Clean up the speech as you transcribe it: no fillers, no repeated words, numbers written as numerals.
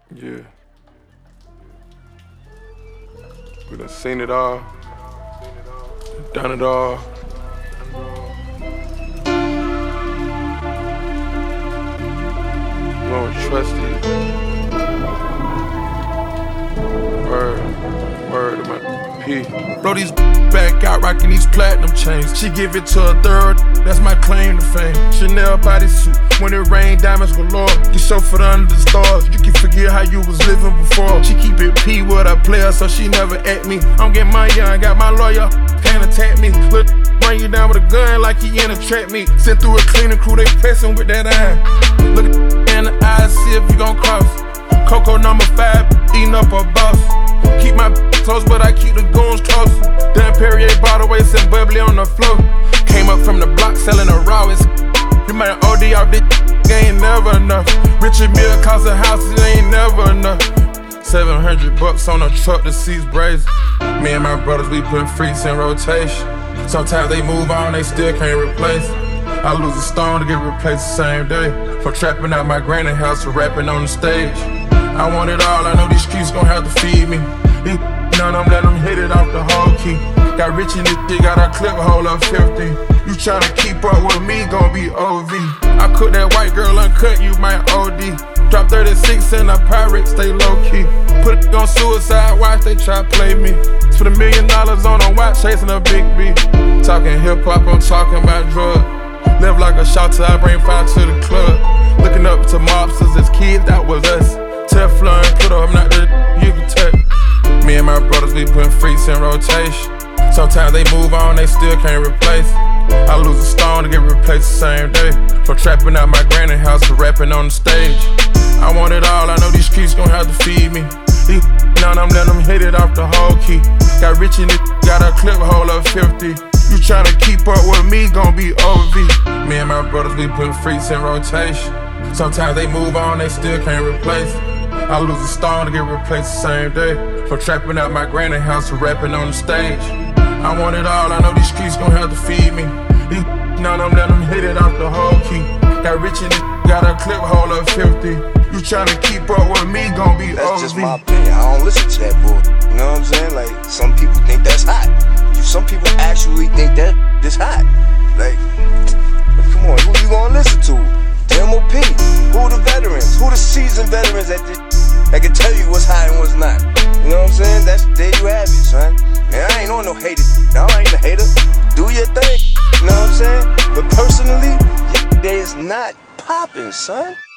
Yeah. We done seen it all, done it all. We don't trust it. Word to my P. Blow these back out, rocking these platinum chains. She give it to a third, that's my claim to fame. Chanel bodysuit, when it rain, diamonds galore. You chauffeured under the stars, you can forget how you was living before. She keep it P with a player, so she never at me. I'm getting my young, got my lawyer, can't attack me. Look, bring you down with a gun like he in a trap meet. Sent through a cleaning crew, they pressing with that iron. Look in the eyes, see if you gon' cross. Coco number 5, eating up a boss. Keep my close, but I keep the goons close. Dan Perrier bottle waist and bubbly on the floor. Came up from the block selling the rawest. You might OD off this, ain't never enough. Richard Mille cost a house, it ain't never enough. $700 on a truck, the seats brazen. Me and my brothers, we put freaks in rotation. Sometimes they move on, they still can't replace it. I lose a stone to get replaced the same day. From trapping out my granny house to rapping on the stage. I want it all, I know these streets gon' have to feed me. These none of them, let them hit it off the whole key. Got rich in this shit, got a clip hole of 50. You tryna keep up with me, gon' be OV. I cook that white girl uncut, you might OD. Drop 36 in a pirate, stay low key. Put it on suicide watch, they try play me. Spent $1 million on a watch, chasing a big B. Talking hip hop, I'm talking about drugs. Live like a shot till I bring fire to the club. Looking up to mobsters as kids, that was us. Teflon, put up, I'm not the you can touch. Me and my brothers, we putting freaks in rotation. Sometimes they move on, they still can't replace it. I lose a stone to get replaced the same day. From trapping out my granny house to rapping on the stage. I want it all, I know these streets gon' have to feed me. These none of them, let them hit it off the whole key. Got rich in it, got a clip hole of 50. You tryna keep up with me, gon' be OV. Me and my brothers, we putting freaks in rotation. Sometimes they move on, they still can't replace it. I lose a stone to get replaced the same day. From trapping out my granny house to rapping on the stage. I want it all, I know these streets gon' have to feed me. These none of them, let them hit it off the whole key. Got rich in it, got a clip hole of 50. You tryna keep up with me, gon' be OV. That's just my opinion, I don't listen to that bull. You know what I'm saying? Like, some people think that's hot. Some people actually think that is hot. Like, come on, who you gonna listen to? MOP, who the veterans? Who the seasoned veterans that can tell you what's hot and what's not? You know what I'm saying? There you have it, son. Man, I ain't on no hater. No, I ain't a hater. Do your thing. You know what I'm saying? But personally, your day is not popping, son.